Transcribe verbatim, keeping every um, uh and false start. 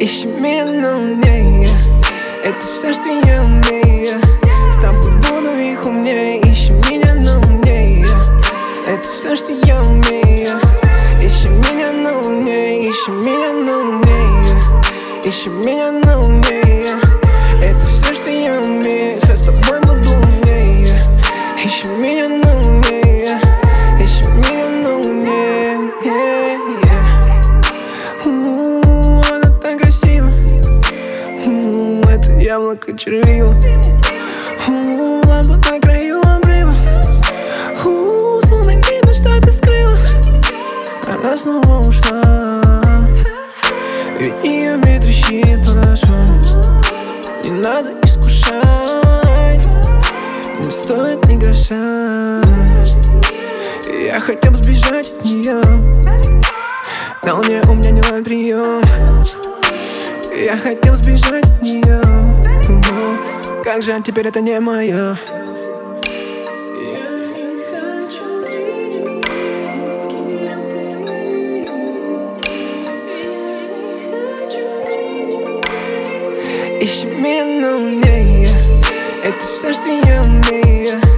Ищи меня на луне, это все, что я умею. С тобой буду их умнее. Ищи меня на луне, это все, что я умею. Ищи меня на луне, ищи меня на луне, ищи меня на луне, это все, что я умею. С тобой буду умнее. Ищи меня на луне, ищи меня на луне, yeah, yeah. У-у-у, она так красива, у-у-у, это яблоко червива. У-у-у, лампа на краю обрыва. У-у-у, словно видно, что ты скрыла. Она снова ушла, ведь ее мир трещит под дождем. Не надо искушать, не стоит ни гроша. Я хотел сбежать от нее, на луне у меня не ловит прием. Я хотел сбежать от нее, но как жаль, теперь это не мое. Ищи меня на луне, это все, что я умею.